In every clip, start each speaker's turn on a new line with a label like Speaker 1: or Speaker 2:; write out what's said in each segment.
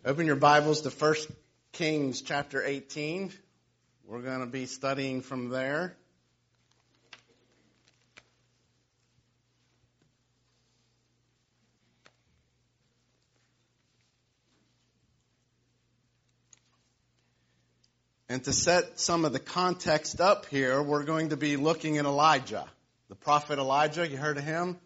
Speaker 1: Open your Bibles to 1 Kings chapter 18. We're going to be studying from there. And to set some of the context up here, we're going to be looking at Elijah. The prophet Elijah, you heard of him?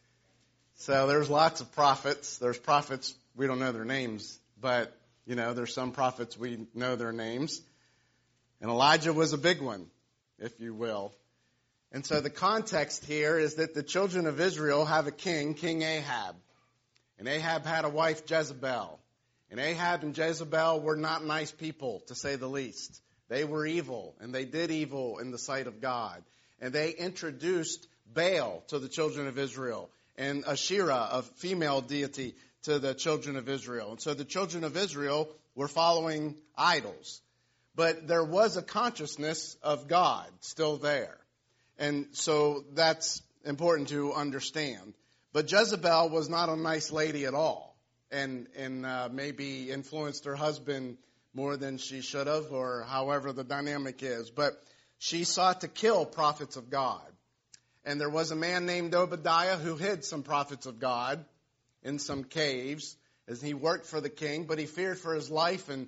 Speaker 1: So there's lots of prophets. There's prophets, we don't know their names, but, there's some prophets we know their names. And Elijah was a big one, if you will. And so the context here is that the children of Israel have a king, King Ahab. And Ahab had a wife, Jezebel. And Ahab and Jezebel were not nice people, to say the least. They were evil, and they did evil in the sight of God. And they introduced Baal to the children of Israel, and Asherah, a female deity, to the children of Israel. And so the children of Israel were following idols. But there was a consciousness of God still there. And so that's important to understand. But Jezebel was not a nice lady at all. And maybe influenced her husband more than she should have, or however the dynamic is. But she sought to kill prophets of God. And there was a man named Obadiah who hid some prophets of God in some caves as he worked for the king, but he feared for his life and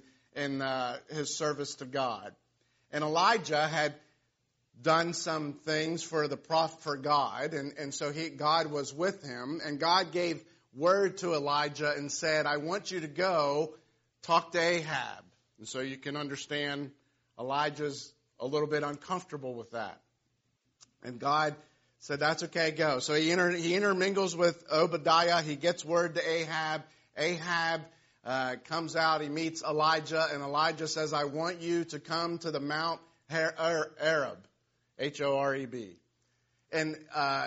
Speaker 1: his service to God. And Elijah had done some things for God, and so God was with him, and God gave word to Elijah and said, I want you to go talk to Ahab. And so you can understand Elijah's a little bit uncomfortable with that. And God said, that's okay, go. So he intermingles with Obadiah. He gets word to Ahab. Ahab comes out. He meets Elijah. And Elijah says, I want you to come to the Mount Horeb, Horeb. And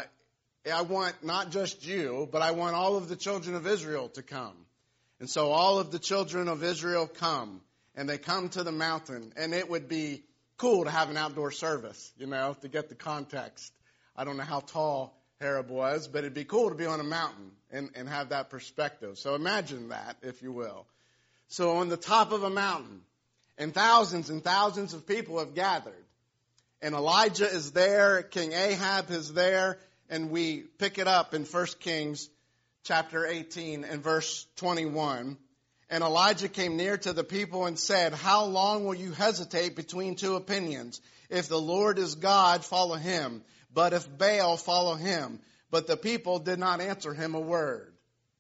Speaker 1: I want not just you, but I want all of the children of Israel to come. And so all of the children of Israel come. And they come to the mountain. And it would be cool to have an outdoor service, to get the context. I don't know how tall Horeb was, but it'd be cool to be on a mountain and have that perspective. So imagine that, if you will. So on the top of a mountain, and thousands of people have gathered. And Elijah is there, King Ahab is there, and we pick it up in 1 Kings chapter 18 and verse 21. And Elijah came near to the people and said, how long will you hesitate between two opinions? If the Lord is God, follow him. But if Baal, follow him. But the people did not answer him a word.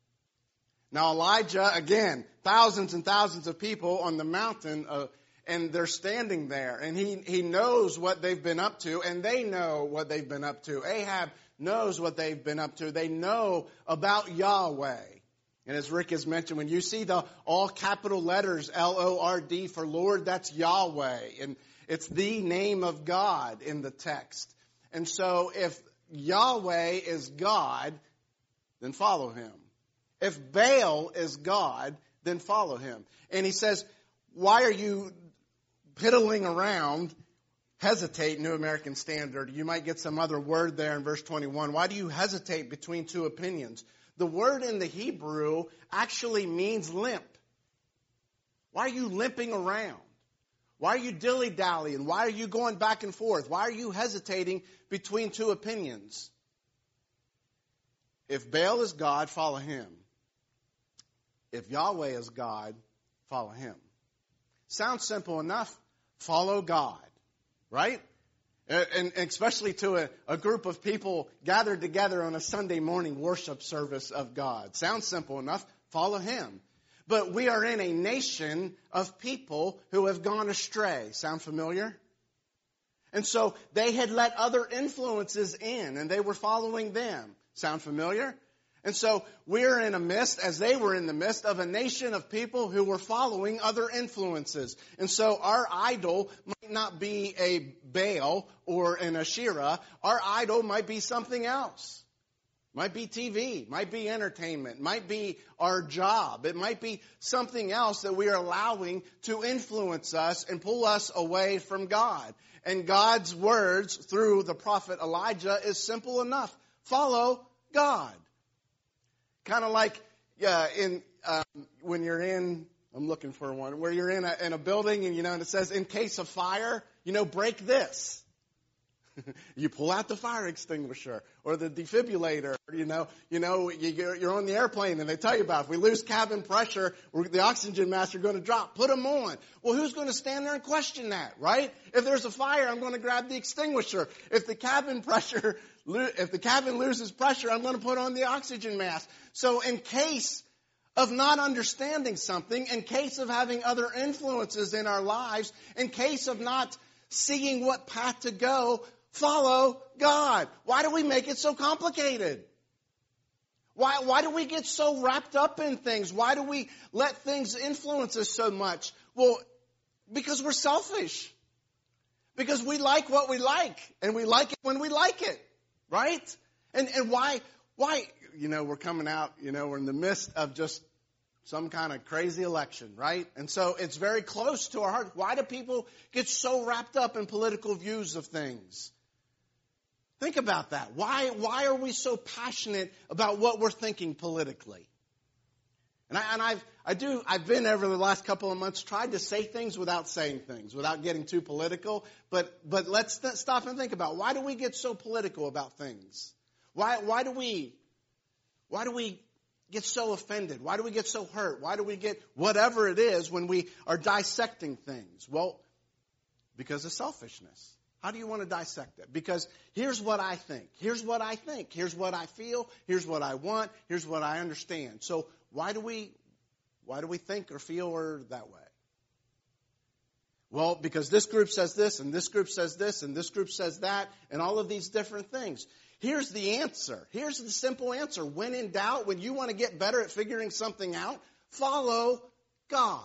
Speaker 1: Now Elijah, again, thousands and thousands of people on the mountain, and they're standing there. And he knows what they've been up to, and they know what they've been up to. Ahab knows what they've been up to. They know about Yahweh. And as Rick has mentioned, when you see the all capital letters, Lord for Lord, that's Yahweh. And it's the name of God in the text. And so if Yahweh is God, then follow him. If Baal is God, then follow him. And he says, why are you piddling around? Hesitate, New American Standard. You might get some other word there in verse 21. Why do you hesitate between two opinions? The word in the Hebrew actually means limp. Why are you limping around? Why are you dilly-dallying? Why are you going back and forth? Why are you hesitating between two opinions? If Baal is God, follow him. If Yahweh is God, follow him. Sounds simple enough. Follow God, right? And especially to a group of people gathered together on a Sunday morning worship service of God. Sounds simple enough. Follow him. But we are in a nation of people who have gone astray. Sound familiar? And so they had let other influences in, and they were following them. Sound familiar? And so we're in a midst, as they were in the midst, of a nation of people who were following other influences. And so our idol might not be a Baal or an Asherah. Our idol might be something else. Might be TV, might be entertainment, might be our job. It might be something else that we are allowing to influence us and pull us away from God. And God's words through the prophet Elijah is simple enough. Follow God. Kind of like when you're in I'm looking for one where you're in a building and, and it says, in case of fire, break this. You pull out the fire extinguisher or the defibrillator. You're on the airplane and they tell you about if we lose cabin pressure, the oxygen masks are going to drop. Put them on. Well, who's going to stand there and question that, right? If there's a fire, I'm going to grab the extinguisher. If the cabin loses pressure, I'm going to put on the oxygen mask. So in case of not understanding something, in case of having other influences in our lives, in case of not seeing what path to go, follow God. Why do we make it so complicated? Why do we get so wrapped up in things? Why do we let things influence us so much? Well, because we're selfish. Because we like what we like. And we like it when we like it. Right? And why, we're coming out, we're in the midst of just some kind of crazy election, right? And so it's very close to our heart. Why do people get so wrapped up in political views of things? Think about that. Why are we so passionate about what we're thinking politically? And I've been over the last couple of months tried to say things without saying things, without getting too political. But let's stop and think about why do we get so political about things? Why do we get so offended? Why do we get so hurt? Why do we get whatever it is when we are dissecting things? Well, because of selfishness. How do you want to dissect it? Because here's what I think. Here's what I think. Here's what I feel. Here's what I want. Here's what I understand. So why do we think or feel or that way? Well, because this group says this, and this group says this, and this group says that, and all of these different things. Here's the answer. Here's the simple answer. When in doubt, when you want to get better at figuring something out, follow God.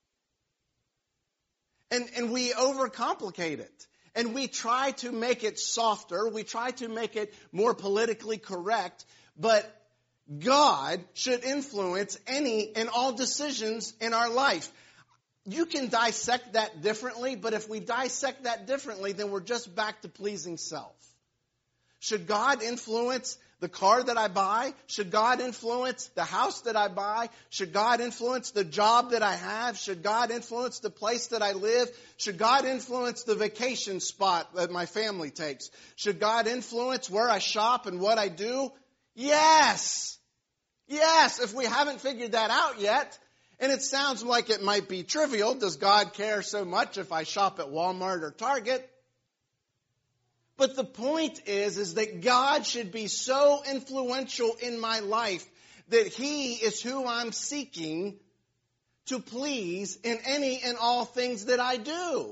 Speaker 1: And we overcomplicate it. And we try to make it softer. We try to make it more politically correct. But God should influence any and all decisions in our life. You can dissect that differently, but if we dissect that differently, then we're just back to pleasing self. Should God influence the car that I buy? Should God influence the house that I buy? Should God influence the job that I have? Should God influence the place that I live? Should God influence the vacation spot that my family takes? Should God influence where I shop and what I do? Yes. Yes, if we haven't figured that out yet. And it sounds like it might be trivial. Does God care so much if I shop at Walmart or Target? But the point is that God should be so influential in my life that He is who I'm seeking to please in any and all things that I do.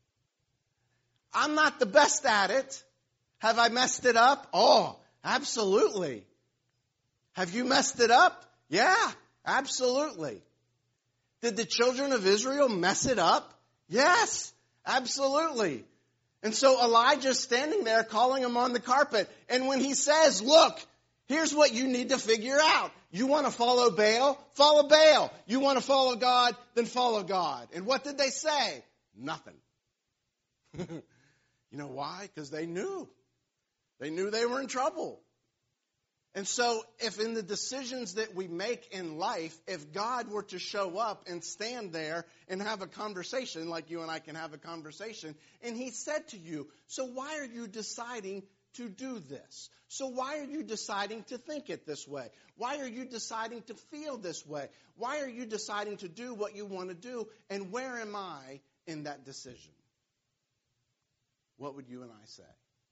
Speaker 1: I'm not the best at it. Have I messed it up? Oh, absolutely. Have you messed it up? Yeah, absolutely. Did the children of Israel mess it up? Yes, absolutely. And so Elijah's standing there calling him on the carpet. And when he says, look, here's what you need to figure out. You want to follow Baal? Follow Baal. You want to follow God? Then follow God. And what did they say? Nothing. You know why? Because they knew. They knew they were in trouble. And so if in the decisions that we make in life, if God were to show up and stand there and have a conversation like you and I can have a conversation, and He said to you, so why are you deciding to do this? So why are you deciding to think it this way? Why are you deciding to feel this way? Why are you deciding to do what you want to do? And where am I in that decision? What would you and I say?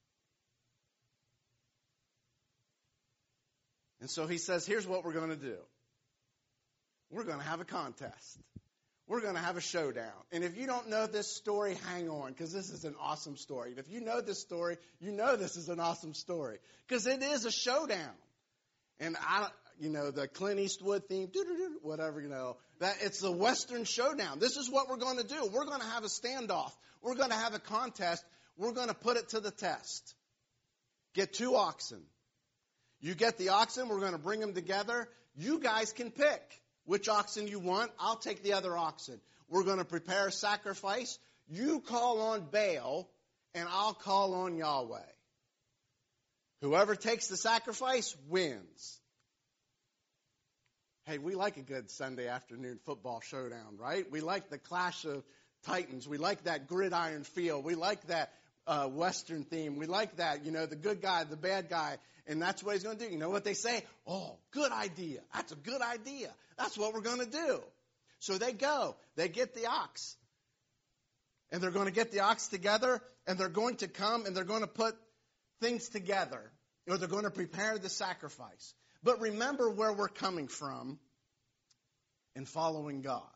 Speaker 1: And so He says, here's what we're going to do. We're going to have a contest. We're going to have a showdown. And if you don't know this story, hang on, because this is an awesome story. And if you know this story, you know this is an awesome story, because it is a showdown. And the Clint Eastwood theme, whatever, that it's the Western showdown. This is what we're going to do. We're going to have a standoff. We're going to have a contest. We're going to put it to the test. Get 2 oxen. You get the oxen, we're going to bring them together. You guys can pick which oxen you want. I'll take the other oxen. We're going to prepare a sacrifice. You call on Baal, and I'll call on Yahweh. Whoever takes the sacrifice wins. Hey, we like a good Sunday afternoon football showdown, right? We like the clash of titans. We like that gridiron feel. We like that Western theme. We like that, the good guy, the bad guy. And that's what he's going to do. You know what they say? Oh, good idea. That's a good idea. That's what we're going to do. So they go. They get the ox. And they're going to get the ox together. And they're going to come and they're going to put things together. Or they're going to prepare the sacrifice. But remember where we're coming from in following God.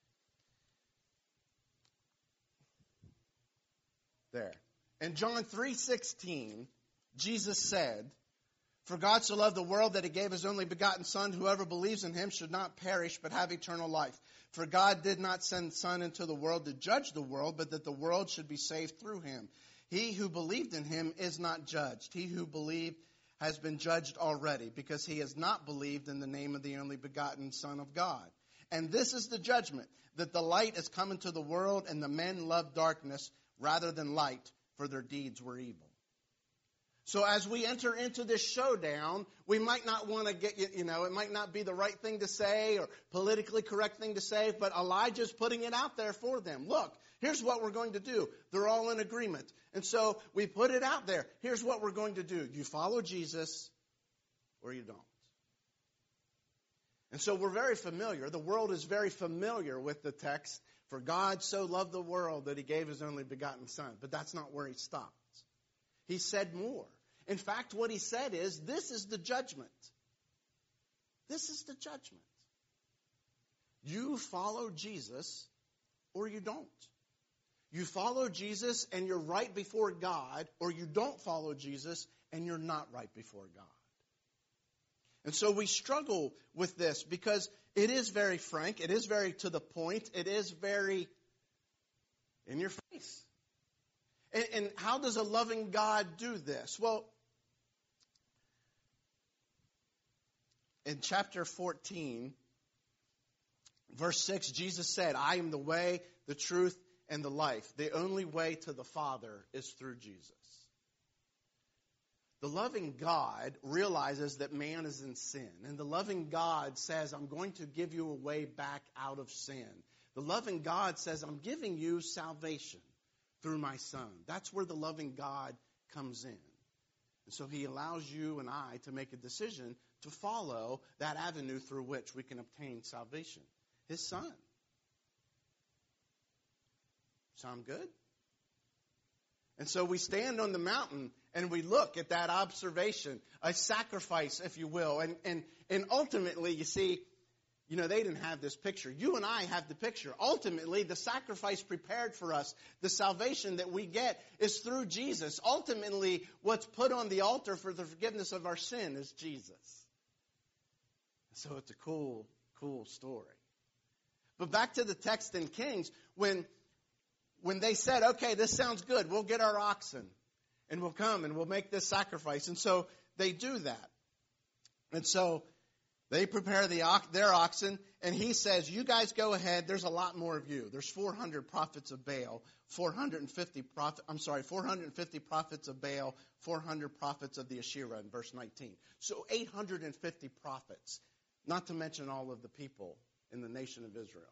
Speaker 1: There. In John 3:16, Jesus said, "For God so loved the world that he gave his only begotten Son, whoever believes in him should not perish but have eternal life. For God did not send the Son into the world to judge the world, but that the world should be saved through him. He who believed in him is not judged. He who believed has been judged already, because he has not believed in the name of the only begotten Son of God. And this is the judgment, that the light is come into the world, and the men loved darkness rather than light, for their deeds were evil." So as we enter into this showdown, we might not want to get, it might not be the right thing to say or politically correct thing to say, but Elijah's putting it out there for them. Look, here's what we're going to do. They're all in agreement. And so we put it out there. Here's what we're going to do. You follow Jesus or you don't. And so we're very familiar. The world is very familiar with the text, "For God so loved the world that he gave his only begotten Son." But that's not where he stopped. He said more. In fact, what he said is, this is the judgment. This is the judgment. You follow Jesus or you don't. You follow Jesus and you're right before God, or you don't follow Jesus and you're not right before God. And so we struggle with this because it is very frank, it is very to the point, it is very in your face. And how does a loving God do this? Well, in chapter 14, verse 6, Jesus said, "I am the way, the truth, and the life. The only way to the Father is through Jesus." The loving God realizes that man is in sin. And the loving God says, "I'm going to give you a way back out of sin." The loving God says, "I'm giving you salvation through my Son." That's where the loving God comes in. And so he allows you and I to make a decision to follow that avenue through which we can obtain salvation. His Son. Sound good? And so we stand on the mountain and we look at that observation, a sacrifice, if you will. And ultimately, you see, they didn't have this picture. You and I have the picture. Ultimately, the sacrifice prepared for us, the salvation that we get is through Jesus. Ultimately, what's put on the altar for the forgiveness of our sin is Jesus. So it's a cool story. But back to the text in Kings, when they said, "Okay, this sounds good. We'll get our oxen and we'll come and we'll make this sacrifice." And so they do that. And so they prepare their oxen, and he says, "You guys go ahead. There's a lot more of you. There's 400 prophets of Baal, 450 prophets of Baal, 400 prophets of the Asherah," in verse 19. So 850 prophets, not to mention all of the people in the nation of Israel.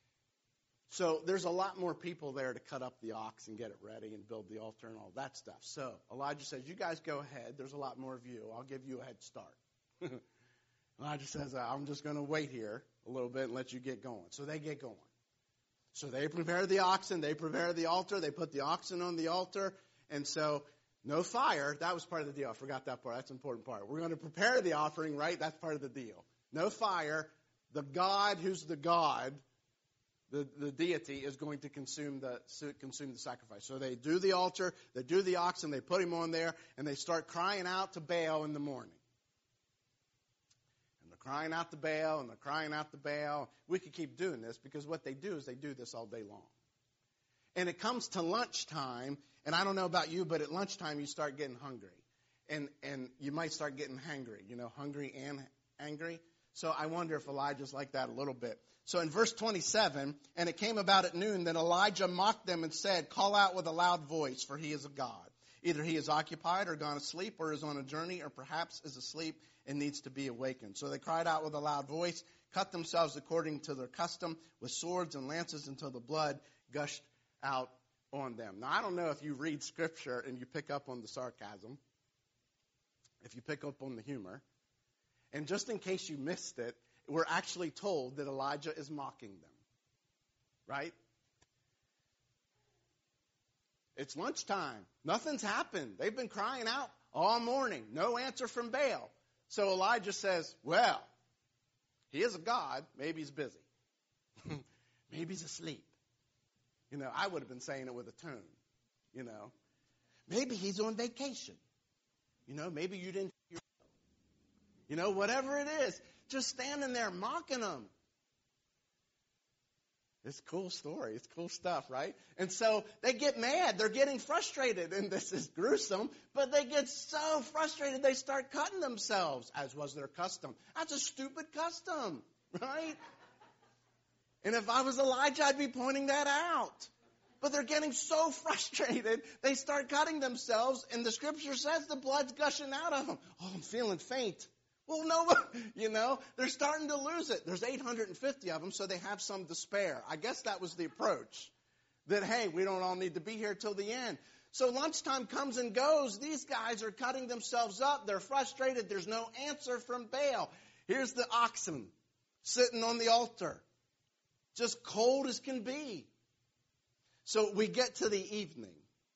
Speaker 1: So there's a lot more people there to cut up the ox and get it ready and build the altar and all that stuff. So Elijah says, "You guys go ahead. There's a lot more of you. I'll give you a head start." Elijah says, "I'm just going to wait here a little bit and let you get going." So they get going. So they prepare the oxen. They prepare the altar. They put the oxen on the altar. And so no fire. That was part of the deal. I forgot that part. That's an important part. We're going to prepare the offering, right? That's part of the deal. No fire. The God who's the God, the deity, is going to consume the sacrifice. So they do the altar, they do the oxen, they put him on there, and they start crying out to Baal in the morning. And they're crying out to Baal, and they're crying out to Baal. We could keep doing this, because what they do is they do this all day long. And it comes to lunchtime, and I don't know about you, but at lunchtime you start getting hungry. And you might start getting hangry, hungry and angry. So I wonder if Elijah's like that a little bit. So in verse 27, "And it came about at noon that Elijah mocked them and said, 'Call out with a loud voice, for he is a god. Either he is occupied or gone asleep or is on a journey or perhaps is asleep and needs to be awakened. So they cried out with a loud voice, cut themselves according to their custom with swords and lances until the blood gushed out on them. Now, I don't know if you read Scripture and you pick up on the sarcasm, if you pick up on the humor. And just in case you missed it, we're actually told that Elijah is mocking them. Right? It's lunchtime. Nothing's happened. They've been crying out all morning. No answer from Baal. So Elijah says, well, he is a god. Maybe he's busy. Maybe he's asleep. I would have been saying it with a tone. Maybe he's on vacation. Maybe you didn't. Whatever it is, just standing there mocking them. It's a cool story. It's cool stuff, right? And so they get mad. They're getting frustrated. And this is gruesome. But they get so frustrated they start cutting themselves, as was their custom. That's a stupid custom, right? And if I was Elijah, I'd be pointing that out. But they're getting so frustrated, they start cutting themselves. And the Scripture says the blood's gushing out of them. Oh, I'm feeling faint. Well, no, they're starting to lose it. There's 850 of them, so they have some to spare. I guess that was the approach. That, hey, we don't all need to be here till the end. So lunchtime comes and goes. These guys are cutting themselves up. They're frustrated. There's no answer from Baal. Here's the oxen sitting on the altar. Just cold as can be. So we get to the evening.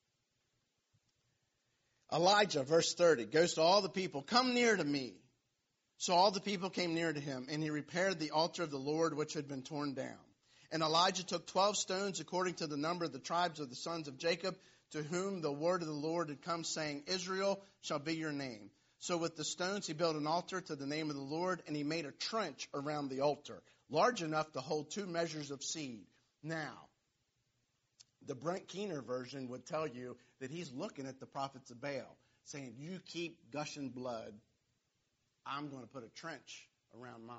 Speaker 1: Elijah, verse 30, goes to all the people, come near to me. So all the people came near to him, and he repaired the altar of the Lord which had been torn down. And Elijah took 12 stones according to the number of the tribes of the sons of Jacob, to whom the word of the Lord had come, saying, Israel shall be your name. So with the stones he built an altar to the name of the Lord, and he made a trench around the altar, large enough to hold 2 measures of seed. Now, the Brent Keener version would tell you that he's looking at the prophets of Baal, saying, you keep gushing blood, I'm going to put a trench around mine.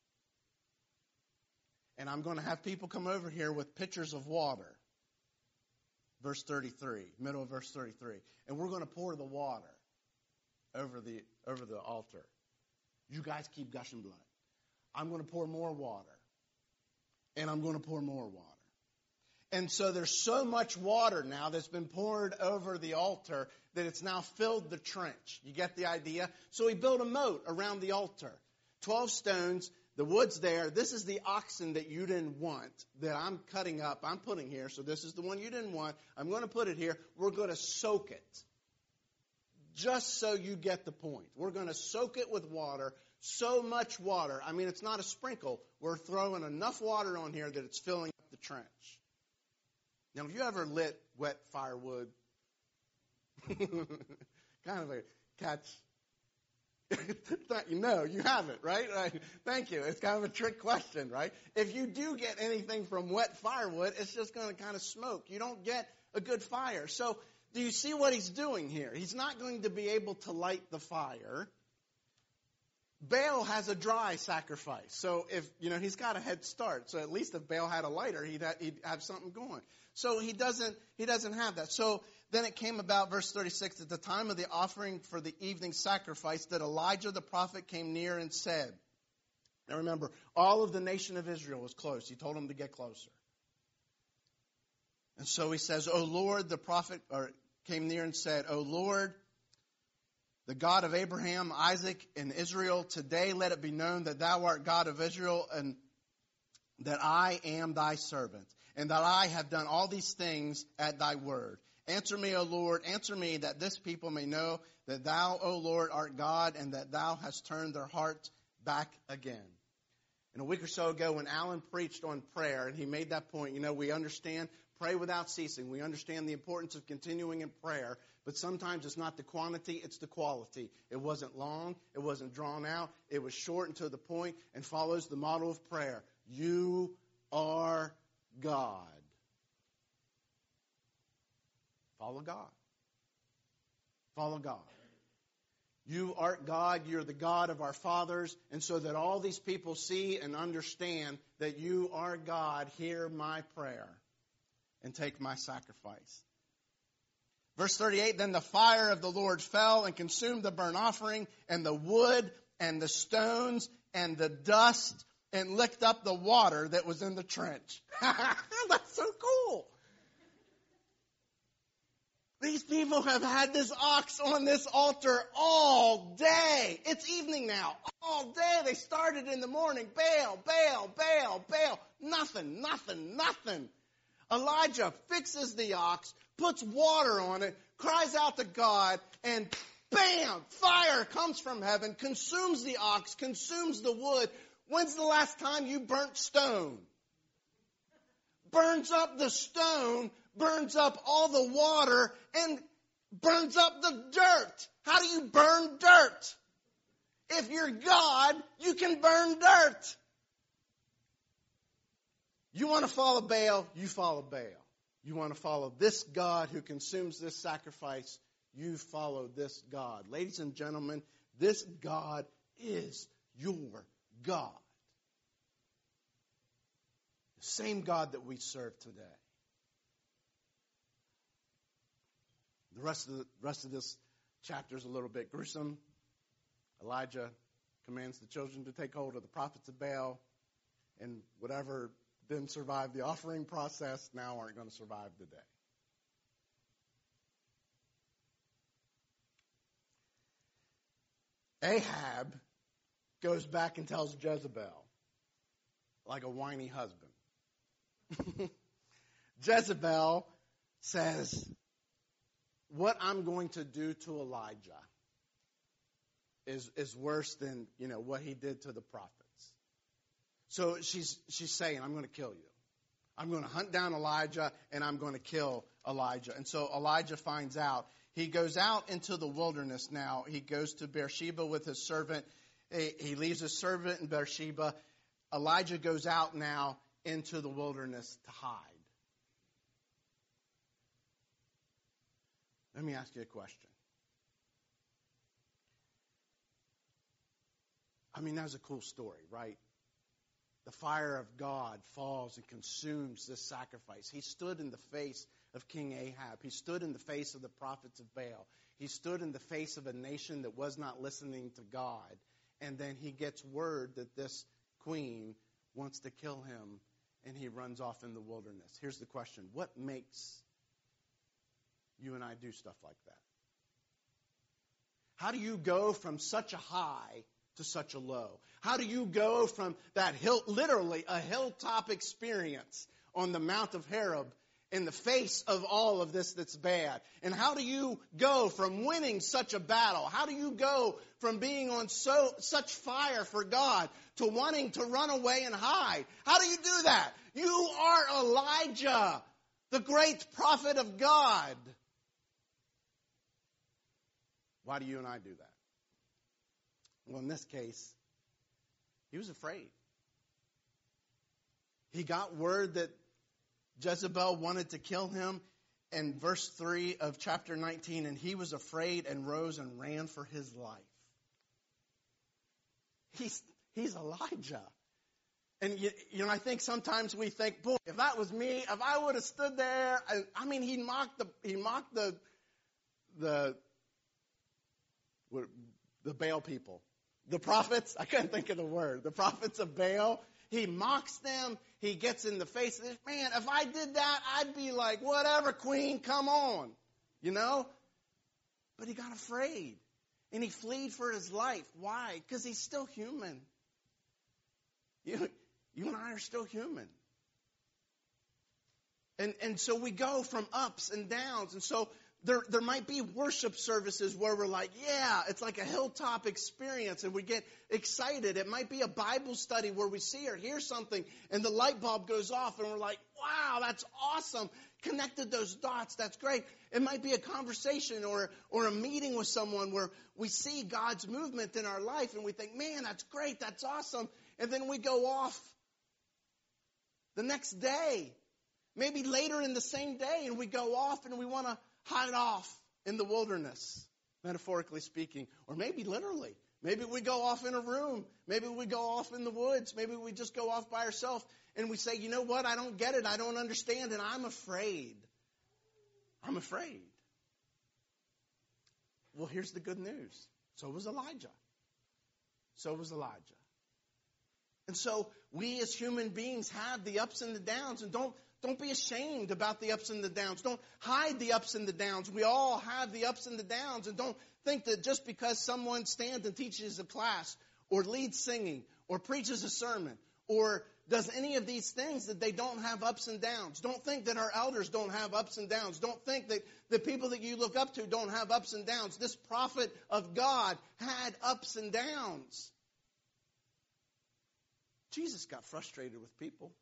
Speaker 1: And I'm going to have people come over here with pitchers of water. Verse 33, middle of verse 33. And we're going to pour the water over the altar. You guys keep gushing blood. I'm going to pour more water. And I'm going to pour more water. And so there's so much water now that's been poured over the altar that it's now filled the trench. You get the idea? So he built a moat around the altar. 12 stones, the wood's there. This is the oxen that you didn't want that I'm cutting up. I'm putting here. So this is the one you didn't want. I'm going to put it here. We're going to soak it. Just so you get the point. We're going to soak it with water. So much water. I mean, it's not a sprinkle. We're throwing enough water on here that it's filling up the trench. Now, have you ever lit wet firewood? Kind of a catch. No, you haven't, right? Thank you. It's kind of a trick question, right? If you do get anything from wet firewood, it's just going to kind of smoke. You don't get a good fire. So, do you see what he's doing here? He's not going to be able to light the fire. Baal has a dry sacrifice. So if, he's got a head start. So at least if Baal had a lighter, he'd have something going. So he doesn't have that. So then it came about, verse 36, at the time of the offering for the evening sacrifice, that Elijah the prophet came near and said, now remember, all of the nation of Israel was close. He told them to get closer. And so he says, O Lord, the prophet came near and said, O Lord, the God of Abraham, Isaac, and Israel, today let it be known that thou art God of Israel, and that I am thy servant, and that I have done all these things at thy word. Answer me, O Lord, answer me, that this people may know that thou, O Lord, art God, and that thou hast turned their hearts back again. And a week or so ago, when Alan preached on prayer, and he made that point, we understand pray without ceasing. We understand the importance of continuing in prayer, but sometimes it's not the quantity, it's the quality. It wasn't long, it wasn't drawn out, it was short and to the point, and follows the model of prayer. You are God. Follow God. Follow God. You art God, you're the God of our fathers, and so that all these people see and understand that you are God, hear my prayer and take my sacrifice. Verse 38, then the fire of the Lord fell and consumed the burnt offering and the wood and the stones and the dust and licked up the water that was in the trench. That's so cool. These people have had this ox on this altar all day. It's evening now. All day. They started in the morning. Baal, Baal, Baal, Baal. Nothing, nothing, nothing. Elijah fixes the ox, puts water on it, cries out to God, and bam! Fire comes from heaven, consumes the ox, consumes the wood. When's the last time you burnt stone? Burns up the stone, burns up all the water, and burns up the dirt. How do you burn dirt? If you're God, you can burn dirt. You want to follow Baal, you follow Baal. You want to follow this God who consumes this sacrifice, you follow this God. Ladies and gentlemen, this God is your God. The same God that we serve today. The rest of this chapter is a little bit gruesome. Elijah commands the children to take hold of the prophets of Baal, and whatever didn't survive the offering process now aren't going to survive the day. Ahab goes back and tells Jezebel, like a whiny husband. Jezebel says, what I'm going to do to Elijah is worse than, what he did to the prophets. So she's saying, I'm going to kill you. I'm going to hunt down Elijah, and I'm going to kill Elijah. And so Elijah finds out. He goes out into the wilderness now. He goes to Beersheba with his servant. He leaves his servant in Beersheba. Elijah goes out now into the wilderness to hide. Let me ask you a question. I mean, that's a cool story, right? The fire of God falls and consumes this sacrifice. He stood in the face of King Ahab. He stood in the face of the prophets of Baal. He stood in the face of a nation that was not listening to God. And then he gets word that this queen wants to kill him, and he runs off in the wilderness. Here's the question. What makes you and I do stuff like that? How do you go from such a high to such a low? How do you go from that literally a hilltop experience on the Mount of Horeb in the face of all of this that's bad? And how do you go from winning such a battle? How do you go from being on such fire for God to wanting to run away and hide? How do you do that? You are Elijah, the great prophet of God. Why do you and I do that? Well, in this case, he was afraid. He got word that Jezebel wanted to kill him in verse 3 of chapter 19, and he was afraid and rose and ran for his life. He's Elijah. And, I think sometimes we think, boy, if that was me, if I would have stood there, he mocked the Baal people. The prophets, I couldn't think of the word. The prophets of Baal, he mocks them. He gets in the face of this. Man, if I did that, I'd be like, whatever, queen, come on. But he got afraid. And he fled for his life. Why? Because he's still human. You and I are still human. And so we go from ups and downs. And so there might be worship services where we're like, yeah, it's like a hilltop experience, and we get excited. It might be a Bible study where we see or hear something, and the light bulb goes off, and we're like, wow, that's awesome. Connected those dots, that's great. It might be a conversation or a meeting with someone where we see God's movement in our life, and we think, man, that's great, that's awesome. And then we go off the next day, maybe later in the same day, and we go off and we want to hide off in the wilderness, metaphorically speaking, or maybe literally. Maybe we go off in a room. Maybe we go off in the woods. Maybe we just go off by ourselves and we say, you know what, I don't get it, I don't understand, and I'm afraid. I'm afraid. Well, here's the good news. So was Elijah. So was Elijah. And so we as human beings have the ups and the downs. And don't be ashamed about the ups and the downs. Don't hide the ups and the downs. We all have the ups and the downs. And don't think that just because someone stands and teaches a class or leads singing or preaches a sermon or does any of these things that they don't have ups and downs. Don't think that our elders don't have ups and downs. Don't think that the people that you look up to don't have ups and downs. This prophet of God had ups and downs. Jesus got frustrated with people.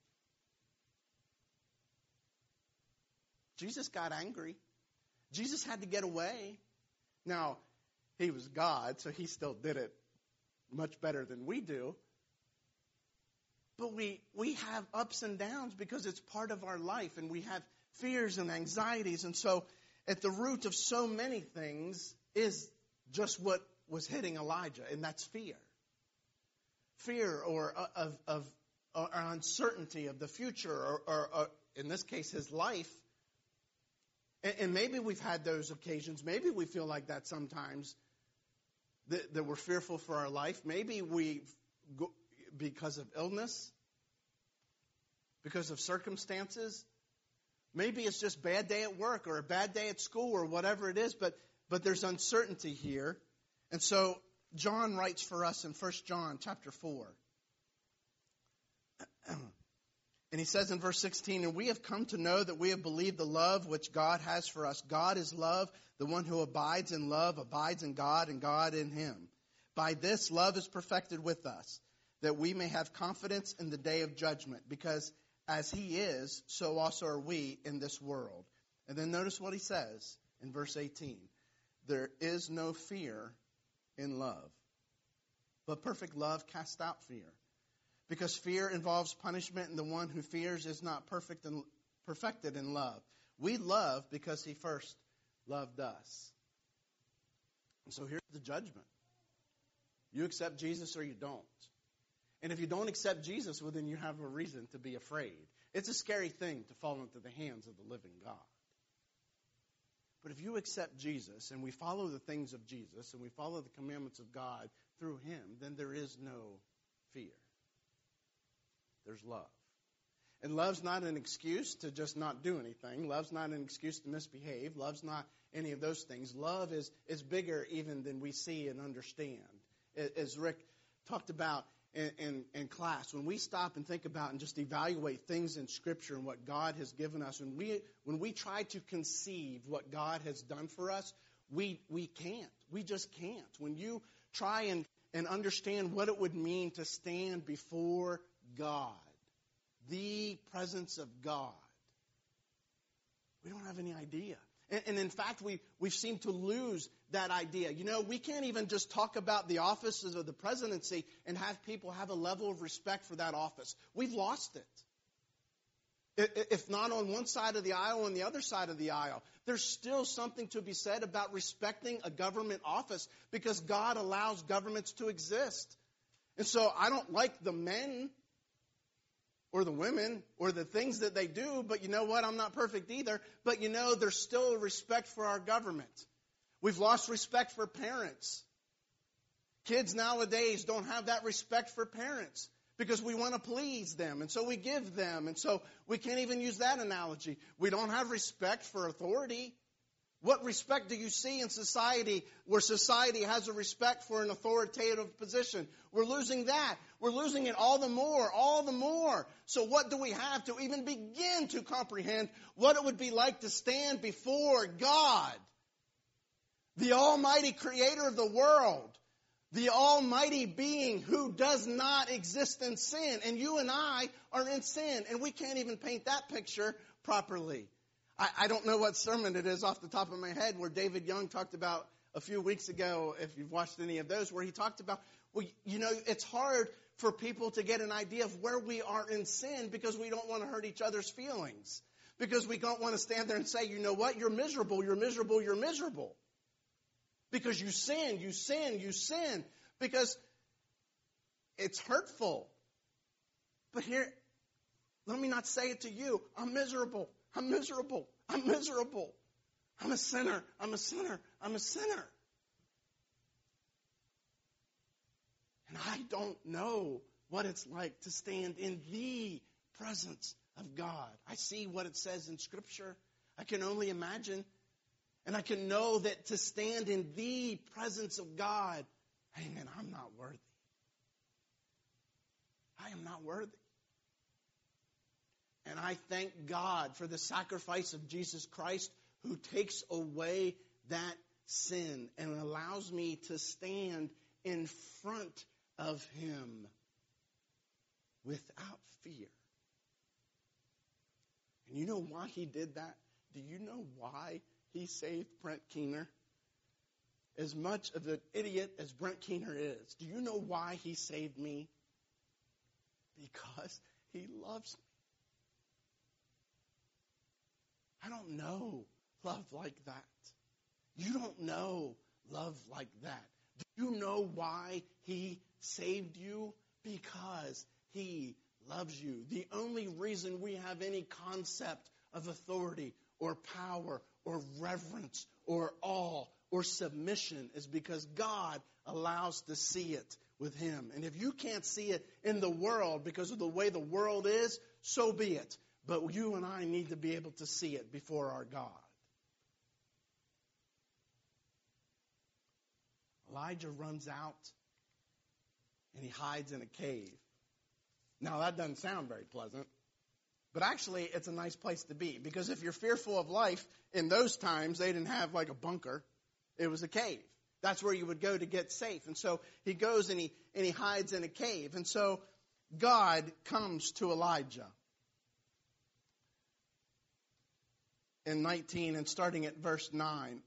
Speaker 1: Jesus got angry. Jesus had to get away. Now, he was God, so he still did it much better than we do. But we have ups and downs because it's part of our life, and we have fears and anxieties. And so at the root of so many things is just what was hitting Elijah, and that's fear. Fear or of uncertainty of the future, or in this case, his life. And maybe we've had those occasions. Maybe we feel like that sometimes, that we're fearful for our life. Maybe because of illness, because of circumstances. Maybe it's just a bad day at work or a bad day at school or whatever it is. But there's uncertainty here. And so John writes for us in 1 John chapter 4. And he says in verse 16, and we have come to know that we have believed the love which God has for us. God is love. The one who abides in love abides in God and God in him. By this love is perfected with us, that we may have confidence in the day of judgment. Because as he is, so also are we in this world. And then notice what he says in verse 18. There is no fear in love, but perfect love casts out fear. Because fear involves punishment, and the one who fears is not perfected in love. We love because he first loved us. And so here's the judgment. You accept Jesus or you don't. And if you don't accept Jesus, well, then you have a reason to be afraid. It's a scary thing to fall into the hands of the living God. But if you accept Jesus, and we follow the things of Jesus, and we follow the commandments of God through him, then there is no fear. There's love. And love's not an excuse to just not do anything. Love's not an excuse to misbehave. Love's not any of those things. Love is bigger even than we see and understand. As Rick talked about in class, when we stop and think about and just evaluate things in Scripture and what God has given us, when we try to conceive what God has done for us, we can't. We just can't. When you try and understand what it would mean to stand before God, the presence of God, we don't have any idea. And in fact, we've seemed to lose that idea. You know, we can't even just talk about the offices of the presidency and have people have a level of respect for that office. We've lost it. If not on one side of the aisle, on the other side of the aisle. There's still something to be said about respecting a government office because God allows governments to exist. And so I don't like the men or the women or the things that they do, but you know what? I'm not perfect either. But you know, there's still a respect for our government. We've lost respect for parents. Kids nowadays don't have that respect for parents because we want to please them, and so we give them. And so we can't even use that analogy. We don't have respect for authority. What respect do you see in society where society has a respect for an authoritative position? We're losing that. We're losing it all the more. So what do we have to even begin to comprehend what it would be like to stand before God, the almighty creator of the world, the almighty being who does not exist in sin? And you and I are in sin, and we can't even paint that picture properly. I don't know what sermon it is off the top of my head where David Young talked about a few weeks ago, if you've watched any of those, where he talked about, well, you know, it's hard for people to get an idea of where we are in sin because we don't want to hurt each other's feelings. Because we don't want to stand there and say, you know what, you're miserable. Because you sin. Because it's hurtful. But here, let me not say it to you. I'm miserable. I'm a sinner.
Speaker 2: I don't know what it's like to stand in the presence of God. I see what it says in Scripture. I can only imagine. And I can know that to stand in the presence of God, amen, I'm not worthy. I am not worthy. And I thank God for the sacrifice of Jesus Christ, who takes away that sin and allows me to stand in front of Him without fear. And you know why He did that? Do you know why He saved Brent Keener? As much of an idiot as Brent Keener is, do you know why He saved me? Because He loves me. I don't know love like that. You don't know love like that. Do you know why He saved you? Because He loves you. The only reason we have any concept of authority or power or reverence or awe or submission is because God allows to see it with Him. And if you can't see it in the world because of the way the world is, so be it. But you and I need to be able to see it before our God. Elijah runs out and he hides in a cave. Now, that doesn't sound very pleasant, but actually it's a nice place to be, because if you're fearful of life, in those times they didn't have like a bunker. It was a cave. That's where you would go to get safe. And so he goes and he hides in a cave. And so God comes to Elijah. In 19 and starting at verse 9.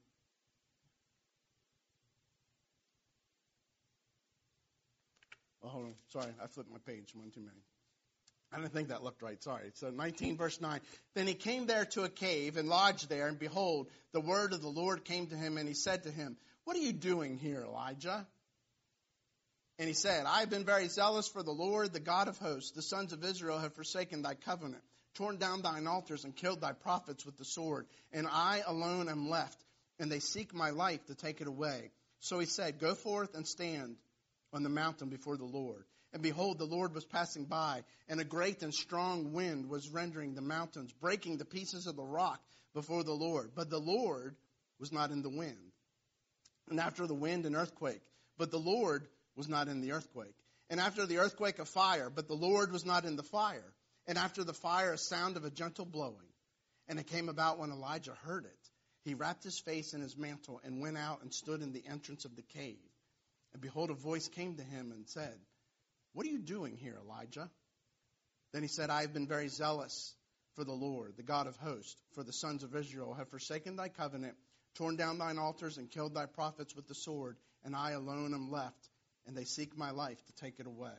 Speaker 2: Oh, hold on. Sorry, I flipped my page. One too many. I didn't think that looked right. Sorry. So 19 verse 9. Then he came there to a cave and lodged there, and behold, the word of the Lord came to him, and he said to him, "What are you doing here, Elijah?" And he said, "I have been very zealous for the Lord, the God of hosts. The sons of Israel have forsaken thy covenant, torn down thine altars, and killed thy prophets with the sword. And I alone am left, and they seek my life to take it away." So he said, "Go forth and stand on the mountain before the Lord." And behold, the Lord was passing by, and a great and strong wind was rending the mountains, breaking the pieces of the rock before the Lord. But the Lord was not in the wind. And after the wind, an earthquake. But the Lord was not in the earthquake. And after the earthquake, a fire. But the Lord was not in the fire. And after the fire, a sound of a gentle blowing. And it came about when Elijah heard it, he wrapped his face in his mantle and went out and stood in the entrance of the cave. And behold, a voice came to him and said, "What are you doing here, Elijah?" Then he said, "I have been very zealous for the Lord, the God of hosts, for the sons of Israel have forsaken thy covenant, torn down thine altars, and killed thy prophets with the sword, and I alone am left, and they seek my life to take it away."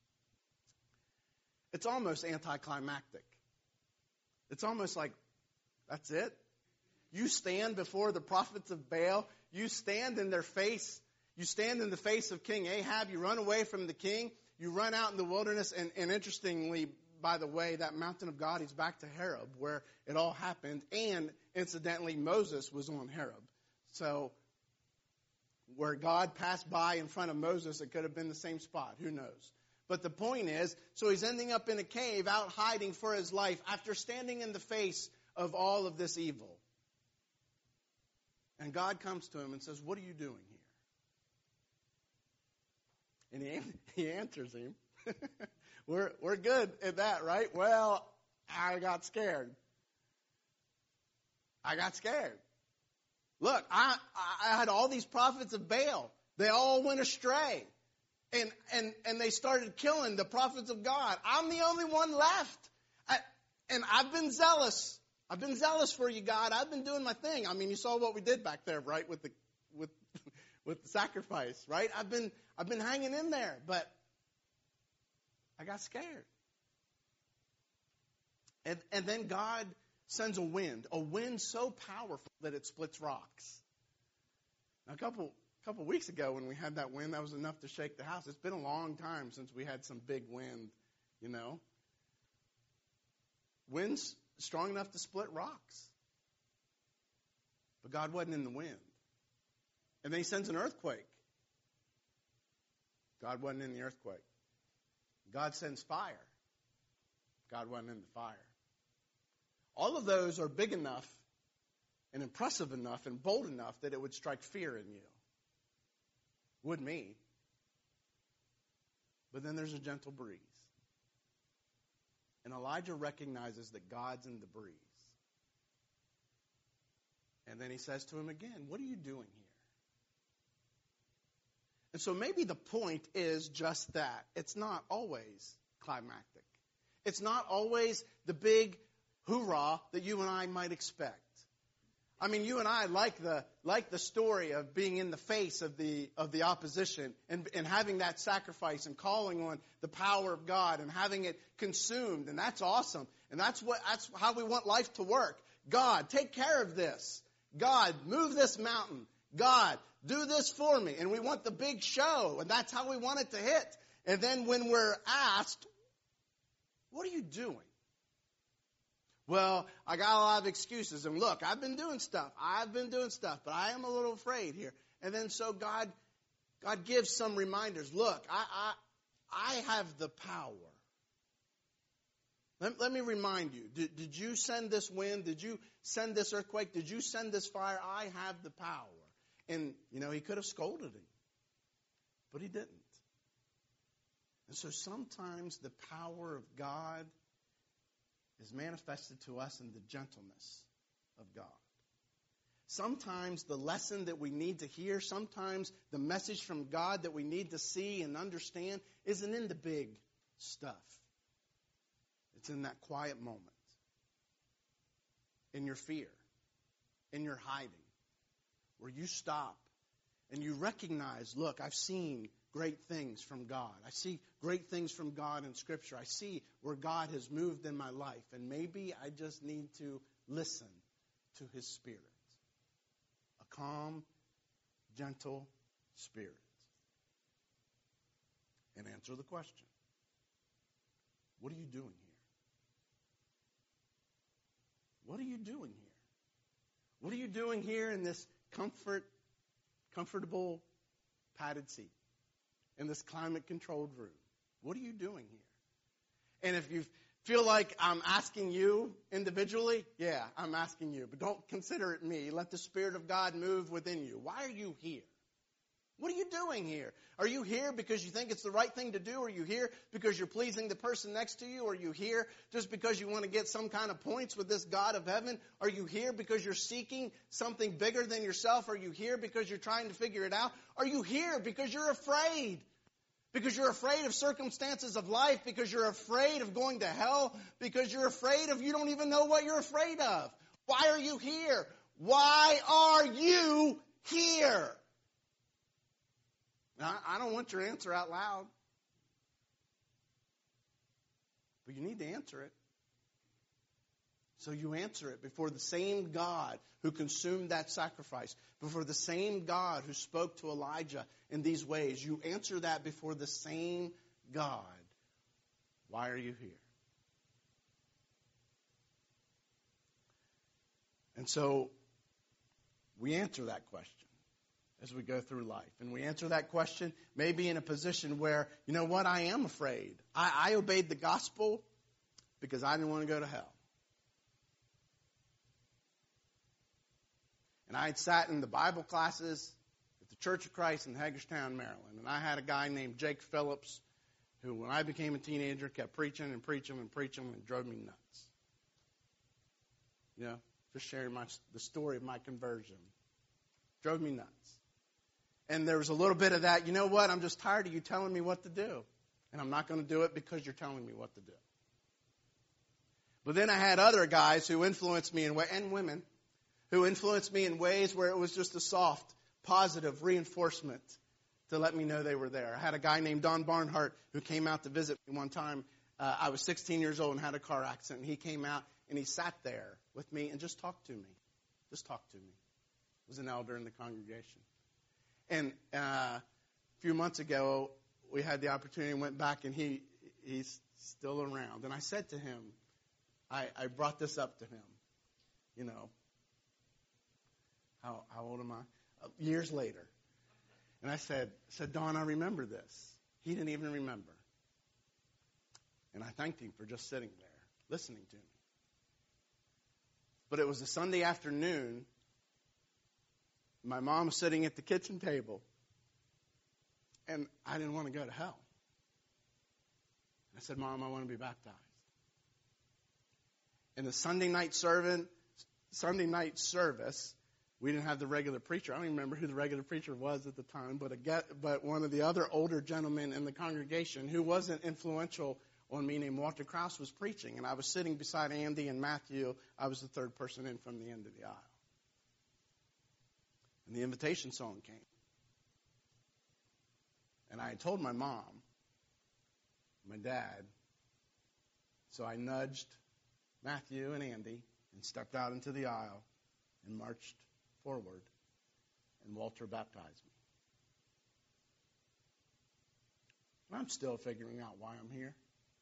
Speaker 2: It's almost anticlimactic. It's almost like, that's it? You stand before the prophets of Baal, you stand in their face. You stand in the face of King Ahab. You run away from the king. You run out in the wilderness. And interestingly, by the way, that mountain of God is back to Horeb, where it all happened. And incidentally, Moses was on Horeb. So where God passed by in front of Moses, it could have been the same spot. Who knows? But the point is, so he's ending up in a cave out hiding for his life after standing in the face of all of this evil. And God comes to him and says, "What are you doing here?" And he answers him. We're good at that, right? "Well, I got scared. Look, I had all these prophets of Baal. They all went astray. And they started killing the prophets of God. I'm the only one left. And I've been zealous. I've been zealous for you, God. I've been doing my thing." I mean, you saw what we did back there, right? With the sacrifice, right? I've been hanging in there, but I got scared. And then God sends a wind so powerful that it splits rocks. Now, a couple weeks ago when we had that wind, that was enough to shake the house. It's been a long time since we had some big wind, you know. Wind's strong enough to split rocks. But God wasn't in the wind. And then he sends an earthquake. God wasn't in the earthquake. God sends fire. God wasn't in the fire. All of those are big enough and impressive enough and bold enough that it would strike fear in you. Would me. But then there's a gentle breeze. And Elijah recognizes that God's in the breeze. And then he says to him again, what are you doing here? And so maybe the point is just that. It's not always climactic. It's not always the big hoorah that you and I might expect. I mean, you and I like the story of being in the face of the opposition and having that sacrifice and calling on the power of God and having it consumed, and that's awesome. And that's how we want life to work. God, take care of this. God, move this mountain. God, do this for me. And we want the big show, and that's how we want it to hit. And then when we're asked, what are you doing? Well, I got a lot of excuses. And look, I've been doing stuff, but I am a little afraid here. And then so God gives some reminders. Look, I have the power. Let me remind you. Did you send this wind? Did you send this earthquake? Did you send this fire? I have the power. And, he could have scolded him. But he didn't. And so sometimes the power of God is manifested to us in the gentleness of God. Sometimes the lesson that we need to hear, sometimes the message from God that we need to see and understand isn't in the big stuff. It's in that quiet moment, in your fear, in your hiding, where you stop and you recognize, look, I've seen great things from God. I see great things from God in Scripture. I see where God has moved in my life. And maybe I just need to listen to His Spirit. A calm, gentle Spirit. And answer the question. What are you doing here? What are you doing here? What are you doing here in this comfortable padded seat? In this climate-controlled room. What are you doing here? And if you feel like I'm asking you individually, yeah, I'm asking you. But don't consider it me. Let the Spirit of God move within you. Why are you here? What are you doing here? Are you here because you think it's the right thing to do? Are you here because you're pleasing the person next to you? Are you here just because you want to get some kind of points with this God of heaven? Are you here because you're seeking something bigger than yourself? Are you here because you're trying to figure it out? Are you here because you're afraid? Because you're afraid of circumstances of life? Because you're afraid of going to hell? Because you're afraid of you don't even know what you're afraid of? Why are you here? Why are you here? Now, I don't want your answer out loud. But you need to answer it. So you answer it before the same God who consumed that sacrifice, before the same God who spoke to Elijah in these ways. You answer that before the same God. Why are you here? And so we answer that question as we go through life. And we answer that question maybe in a position where, you know what, I am afraid. I obeyed the gospel because I didn't want to go to hell. And I had sat in the Bible classes at the Church of Christ in Hagerstown, Maryland. And I had a guy named Jake Phillips who, when I became a teenager, kept preaching and preaching and preaching and drove me nuts. Just sharing the story of my conversion. Drove me nuts. And there was a little bit of that, you know what, I'm just tired of you telling me what to do. And I'm not going to do it because you're telling me what to do. But then I had other guys who influenced me and women who influenced me in ways where it was just a soft, positive reinforcement to let me know they were there. I had a guy named Don Barnhart who came out to visit me one time. I was 16 years old and had a car accident. And he came out and he sat there with me and just talked to me. Just talked to me. He was an elder in the congregation. And a few months ago, we had the opportunity and went back, and he's still around. And I said to him, I brought this up to him, how old am I? Years later. And I said, Don, I remember this. He didn't even remember. And I thanked him for just sitting there, listening to me. But it was a Sunday afternoon. My mom was sitting at the kitchen table. And I didn't want to go to hell. I said, Mom, I want to be baptized. In the Sunday night service, we didn't have the regular preacher. I don't even remember who the regular preacher was at the time, but one of the other older gentlemen in the congregation who wasn't influential on me, named Walter Krause, was preaching. And I was sitting beside Andy and Matthew. I was the third person in from the end of the aisle. And the invitation song came. And I had told my mom, my dad, so I nudged Matthew and Andy and stepped out into the aisle and marched forward, and Walter baptized me. And I'm still figuring out why I'm here.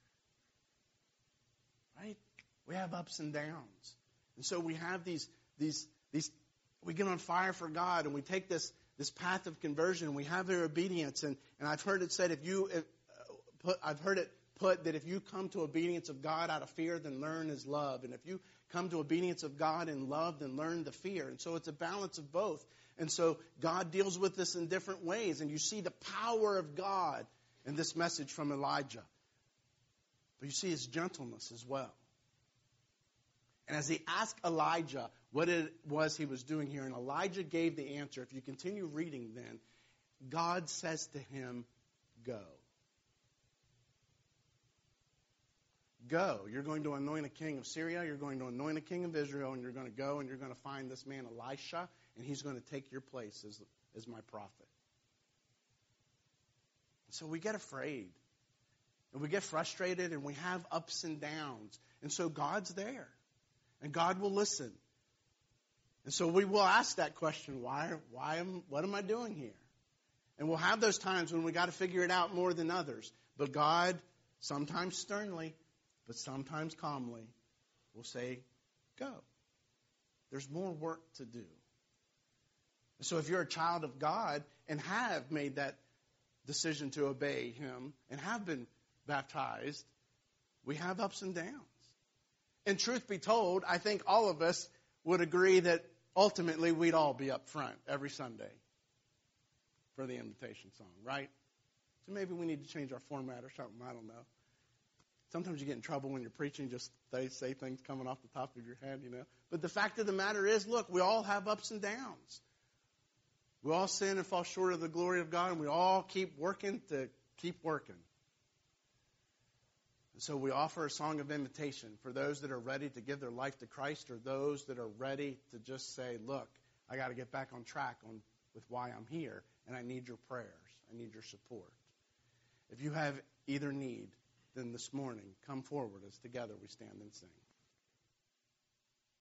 Speaker 2: Right? We have ups and downs. And so we have these we get on fire for God, and we take this path of conversion, and we have their obedience. And I've heard it said, I've heard it put that if you come to obedience of God out of fear, then learn His love. And if you come to obedience of God in love, then learn the fear. And so it's a balance of both. And so God deals with this in different ways. And you see the power of God in this message from Elijah. But you see His gentleness as well. And as he asked Elijah what it was he was doing here, and Elijah gave the answer. If you continue reading then, God says to him, go. Go. You're going to anoint a king of Syria. You're going to anoint a king of Israel. And you're going to go and you're going to find this man Elisha. And he's going to take your place as my prophet. So we get afraid. And we get frustrated. And we have ups and downs. And so God's there. And God will listen. And so we will ask that question, what am I doing here? And we'll have those times when we got to figure it out more than others. But God, sometimes sternly, but sometimes calmly, will say, go. There's more work to do. So if you're a child of God and have made that decision to obey Him and have been baptized, we have ups and downs. And truth be told, I think all of us would agree that ultimately we'd all be up front every Sunday for the invitation song, right? So maybe we need to change our format or something. I don't know. Sometimes you get in trouble when you're preaching, just say things coming off the top of your head, you know. But the fact of the matter is, look, we all have ups and downs. We all sin and fall short of the glory of God, and we all keep working to keep working. And so we offer a song of invitation for those that are ready to give their life to Christ, or those that are ready to just say, look, I got to get back on track with why I'm here, and I need your prayers. I need your support. If you have either need, then this morning, come forward as together we stand and sing.